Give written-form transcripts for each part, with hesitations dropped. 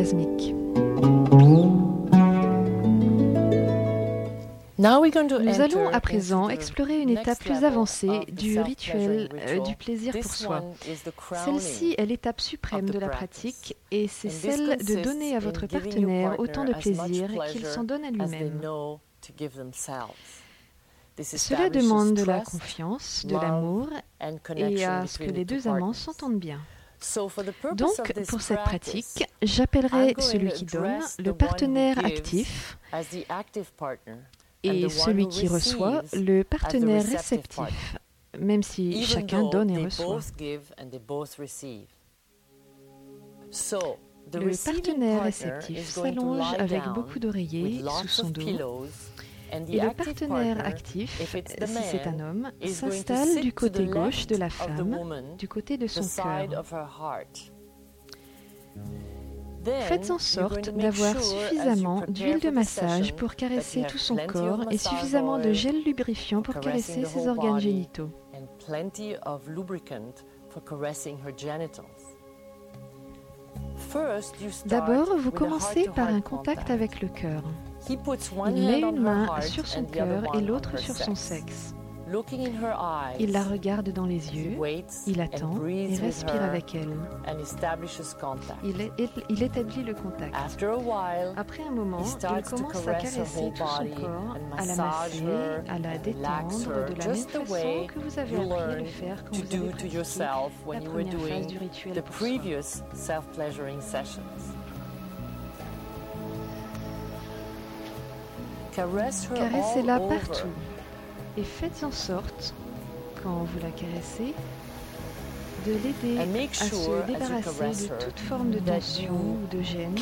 orgasmique. Nous allons à présent explorer une étape plus avancée du rituel du plaisir pour soi. Celle-ci est l'étape suprême de la pratique et c'est celle de donner à votre partenaire autant de plaisir qu'il s'en donne à lui-même. Cela demande de la confiance, de l'amour et à ce que les deux amants s'entendent bien. Donc, pour cette pratique, j'appellerai celui qui donne le partenaire actif et celui qui reçoit le partenaire réceptif, même si chacun donne et reçoit. Le partenaire réceptif s'allonge avec beaucoup d'oreillers sous son dos et le partenaire actif, si c'est un homme, s'installe du côté gauche de la femme, du côté de son cœur. Faites en sorte d'avoir suffisamment d'huile de massage pour caresser tout son corps et suffisamment de gel lubrifiant pour caresser ses organes génitaux. D'abord, vous commencez par un contact avec le cœur. Il met une main sur son cœur et l'autre sur son sexe. Il la regarde dans les yeux, il attend et respire avec elle. Il établit le contact. Après un moment, il commence à caresser tout son corps, à la masser, à la détendre de la même façon que vous avez appris à le faire quand vous avez pratiqué la première phase du rituel pour soi. Caressez-la partout. Et faites en sorte, quand vous la caressez, de l'aider à se débarrasser de toute forme de tension ou de gêne.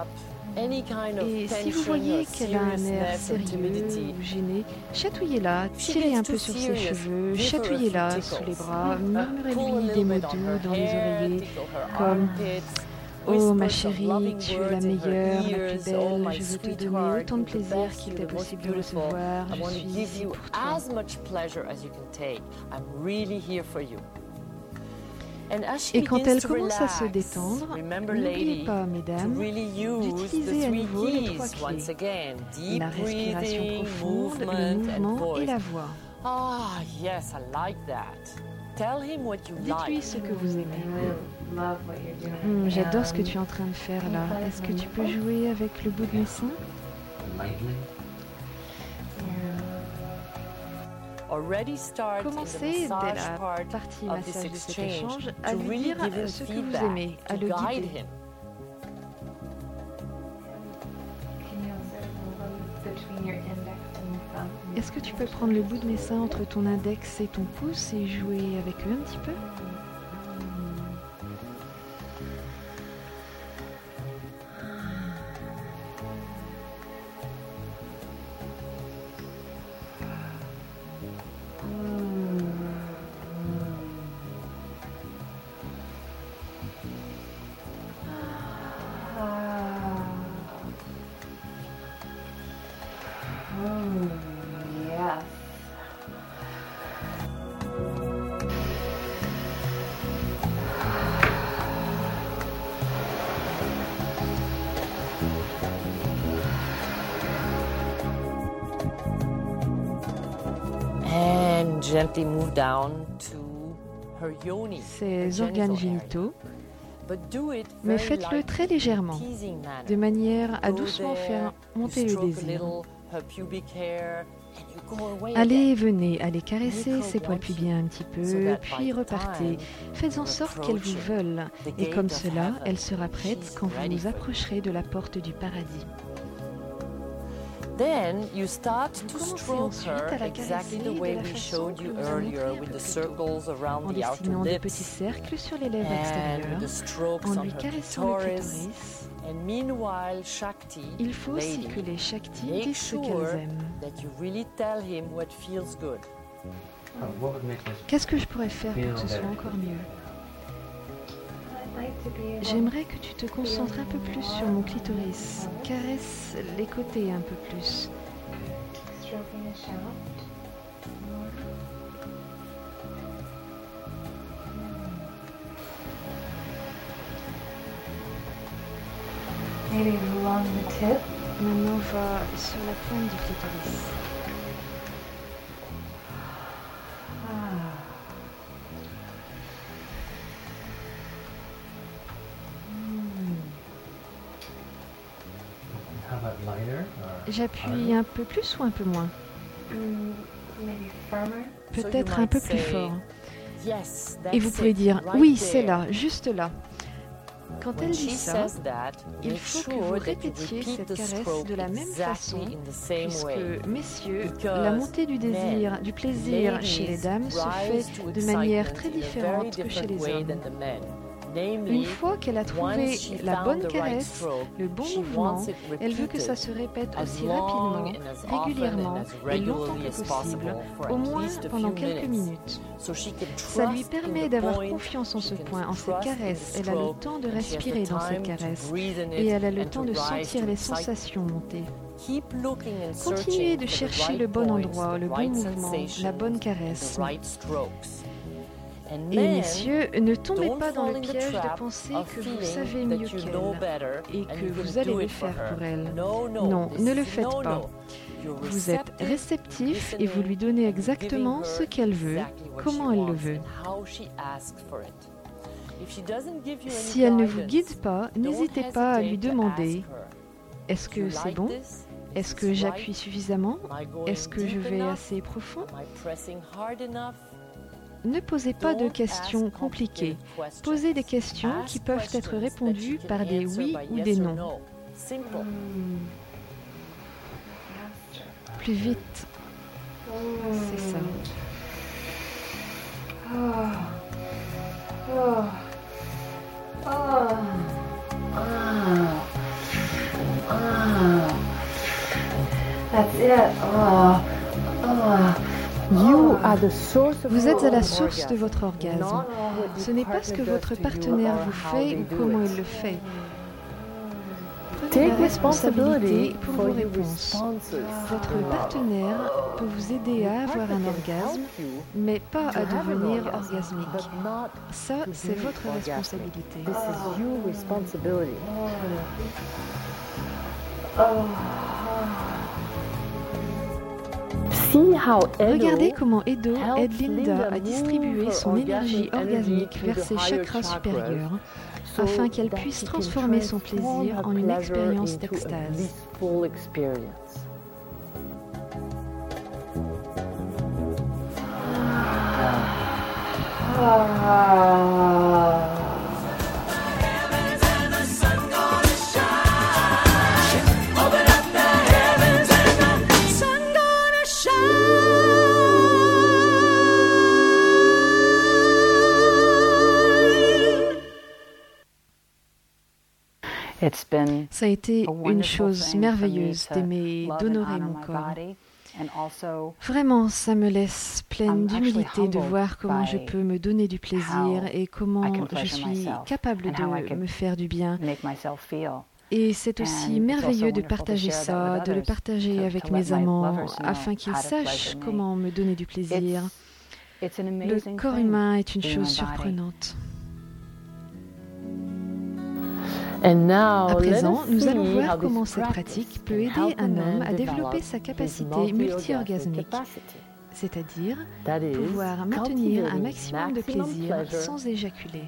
Et si vous voyez qu'elle a un air sérieux ou gêné, chatouillez-la, tirez un peu sur ses cheveux, chatouillez-la sous les bras, murmurez-lui des mots doux dans les oreillers, comme « Oh ma chérie, tu es la meilleure, la plus belle, je veux te donner autant de plaisir qu'il t'est possible de recevoir, je suis ici pour toi. » Et quand elle commence à se détendre, n'oubliez pas, mesdames, d'utiliser à nouveau les trois clés. La respiration profonde, le mouvement et la voix. Dites-lui ce que vous aimez. J'adore ce que tu es en train de faire là. Est-ce que tu peux jouer avec le bout de mes seins? Commencez dès la partie massage de cet échange à lui dire ce que vous aimez, à le guider. Est-ce que tu peux prendre le bout de mes seins entre ton index et ton pouce et jouer avec eux un petit peu? Ses organes génitaux, mais faites-le très légèrement, de manière à doucement faire monter le désir. Allez, venez, allez caresser ses poils pubiens un petit peu, puis repartez. Faites en sorte qu'elle vous veuille, et comme cela, elle sera prête quand vous vous approcherez de la porte du paradis. Commencez ensuite à la caresser de la façon que vous en en dessinant de petits cercles sur les lèvres extérieures, en lui caressant le clitoris. Il faut aussi que les Shaktis disent ce qu'elles aiment. Qu'est-ce que je pourrais faire pour que ce soit encore mieux? J'aimerais que tu te concentres un peu plus sur mon clitoris. Caresse les côtés un peu plus. Maintenant, on va sur la pointe du clitoris. J'appuie un peu plus ou un peu moins? Peut-être un peu plus fort. Et vous pouvez dire, oui, c'est là, juste là. Quand elle dit ça, il faut que vous répétiez cette caresse de la même façon, puisque, messieurs, la montée du désir, du plaisir chez les dames se fait de manière très différente que chez les hommes. Une fois qu'elle a trouvé la bonne caresse, le bon mouvement, elle veut que ça se répète aussi rapidement, régulièrement et longtemps que possible, au moins pendant quelques minutes. Ça lui permet d'avoir confiance en ce point, en cette caresse. Elle a le temps de respirer dans cette caresse et elle a le temps de sentir les sensations monter. Continuez de chercher le bon endroit, le bon mouvement, la bonne caresse. Et messieurs, ne tombez pas dans le piège de penser que vous savez mieux qu'elle et que vous allez le faire pour elle. Non, ne le faites pas. Vous êtes réceptif et vous lui donnez exactement ce qu'elle veut, comment elle le veut. Si elle ne vous guide pas, n'hésitez pas à lui demander « Est-ce que c'est bon ? Est-ce que j'appuie suffisamment ? Est-ce que je vais assez profond ?» Ne posez pas de questions compliquées. Posez des questions qui peuvent être répondues par des oui ou des non. Plus vite. C'est ça. That's it. Vous êtes à la source de votre orgasme. Ce n'est pas ce que votre partenaire vous fait ou comment il le fait. Prenez la responsabilité pour vos réponses. Votre partenaire peut vous aider à avoir un orgasme, mais pas à devenir orgasmique. Ça, c'est votre responsabilité. Regardez comment Edo aide Linda à distribuer son énergie orgasmique vers ses chakras supérieurs, afin qu'elle puisse transformer son plaisir en une expérience d'extase. Ça a été une chose merveilleuse d'honorer mon corps. Vraiment, ça me laisse pleine d'humilité de voir comment je peux me donner du plaisir et comment je suis capable de me faire du bien. Et c'est aussi merveilleux de partager ça, de le partager avec mes amants, afin qu'ils sachent comment me donner du plaisir. Le corps humain est une chose surprenante. À présent, nous allons voir comment cette pratique peut aider un homme à développer sa capacité multi-orgasmique, c'est-à-dire pouvoir maintenir un maximum de plaisir sans éjaculer.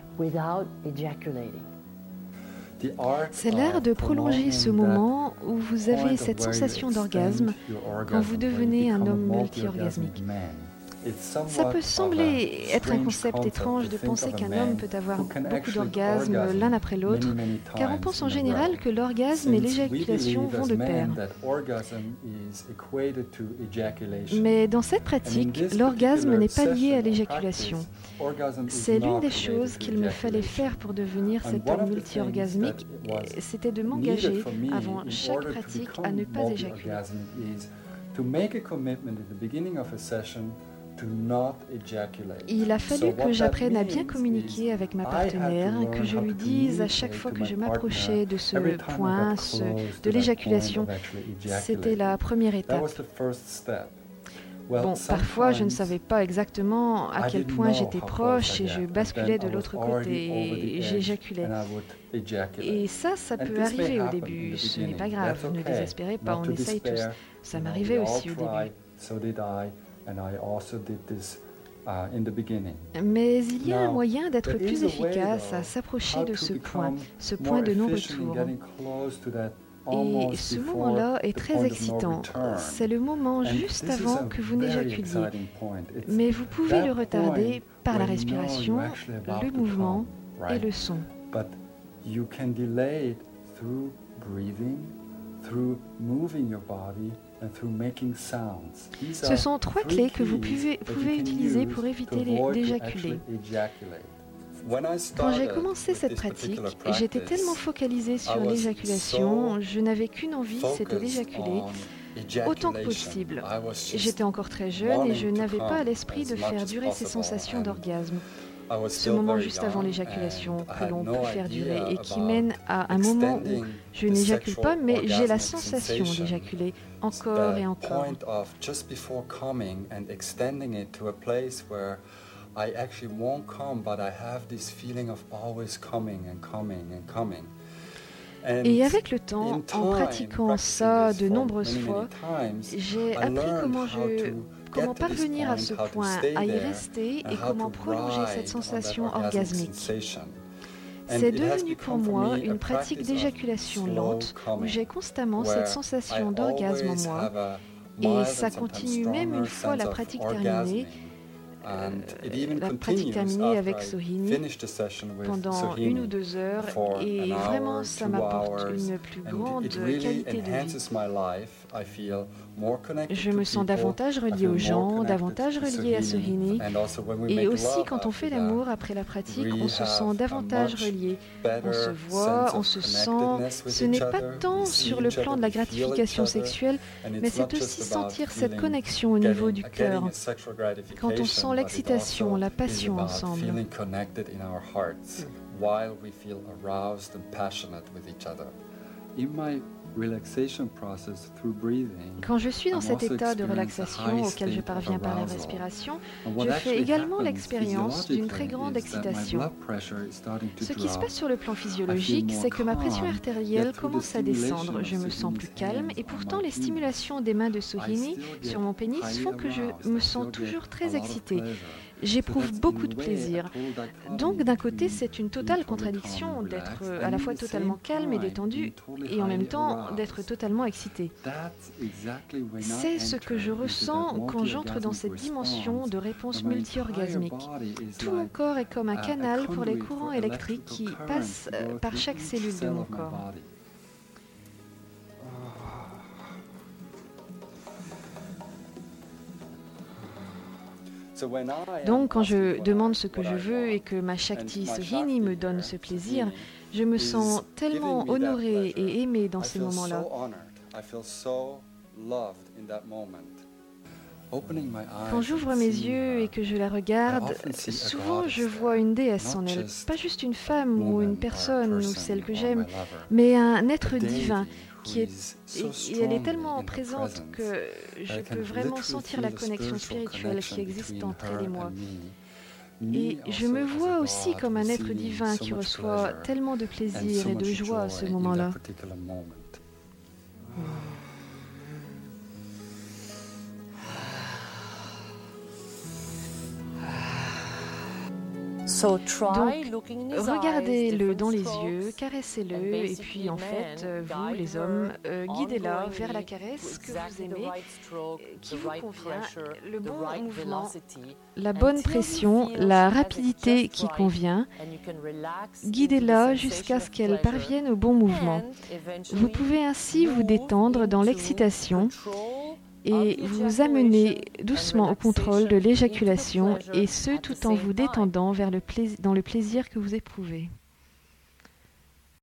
C'est l'art de prolonger ce moment où vous avez cette sensation d'orgasme quand vous devenez un homme multi-orgasmique. Ça peut sembler être un concept étrange de penser qu'un homme peut avoir beaucoup d'orgasmes l'un après l'autre, car on pense en général que l'orgasme et l'éjaculation vont de pair. Mais dans cette pratique, l'orgasme n'est pas lié à l'éjaculation. C'est l'une des choses qu'il me fallait faire pour devenir cet homme multi-orgasmique, c'était de m'engager avant chaque pratique à ne pas éjaculer. Il a fallu que j'apprenne à bien communiquer avec ma partenaire, que je lui dise à chaque fois que je m'approchais de ce point, de l'éjaculation. C'était la première étape. Bon, parfois, je ne savais pas exactement à quel point j'étais proche et je basculais de l'autre côté et j'éjaculais. Et ça peut arriver au début. Ce n'est pas grave, ne désespérez pas, on essaye tous. Ça m'arrivait aussi au début. Mais il y a un moyen d'être plus efficace à s'approcher de ce point de non-retour. Et ce moment-là est très excitant. C'est le moment juste avant que vous n'éjaculiez. Mais vous pouvez le retarder par la respiration, le mouvement et le son. Ce sont 3 clés que vous pouvez utiliser pour éviter d'éjaculer. Quand j'ai commencé cette pratique, j'étais tellement focalisée sur l'éjaculation, je n'avais qu'une envie, c'était d'éjaculer autant que possible. J'étais encore très jeune et je n'avais pas à l'esprit de faire durer ces sensations d'orgasme. Ce moment juste avant l'éjaculation que l'on peut faire durer et qui mène à un moment où je n'éjacule pas, mais j'ai la sensation d'éjaculer encore et encore. I actually won't come, but I have this feeling of always coming and coming and coming. Et avec le temps, en pratiquant ça de nombreuses fois, j'ai appris comment parvenir à ce point, à y rester et comment prolonger cette sensation orgasmique. C'est devenu pour moi une pratique d'éjaculation lente où j'ai constamment cette sensation d'orgasme en moi et ça continue même une fois la pratique terminée. La pratique terminée avec Sohini pendant 1 ou 2 heures et vraiment ça m'apporte une plus grande qualité de vie. Je me sens davantage relié aux gens, davantage relié à Sohini et aussi quand on fait l'amour après la pratique, on se sent davantage relié. On se voit, on se sent. Ce n'est pas tant sur le plan de la gratification sexuelle, mais c'est aussi sentir cette connexion au niveau du cœur. Quand on sent l'excitation, la passion ensemble. Quand je suis dans cet état de relaxation auquel je parviens par la respiration, je fais également l'expérience d'une très grande excitation. Ce qui se passe sur le plan physiologique, c'est que ma pression artérielle commence à descendre, je me sens plus calme et pourtant les stimulations des mains de Sohini sur mon pénis font que je me sens toujours très excitée. J'éprouve beaucoup de plaisir. Donc d'un côté, c'est une totale contradiction d'être à la fois totalement calme et détendu et en même temps d'être totalement excité. C'est ce que je ressens quand j'entre dans cette dimension de réponse multi-orgasmique. Tout mon corps est comme un canal pour les courants électriques qui passent par chaque cellule de mon corps. Donc, quand je demande ce que je veux et que ma Shakti Sohini me donne ce plaisir, je me sens tellement honorée et aimée dans ces moments-là. Quand j'ouvre mes yeux et que je la regarde, souvent je vois une déesse en elle, pas juste une femme ou une personne ou celle que j'aime, mais un être divin. Et elle est tellement présente que je peux vraiment sentir la connexion spirituelle qui existe entre elle et moi. Et je me vois aussi comme un être divin qui reçoit tellement de plaisir et de joie à ce moment-là. Donc, regardez-le dans les yeux, caressez-le, et puis en fait, vous, les hommes, guidez-la vers la caresse que vous aimez, qui vous convient, le bon mouvement, la bonne pression, la rapidité qui convient. Guidez-la jusqu'à ce qu'elle parvienne au bon mouvement. Vous pouvez ainsi vous détendre dans l'excitation et vous amener doucement au contrôle de l'éjaculation, et ce tout en vous détendant dans le plaisir que vous éprouvez.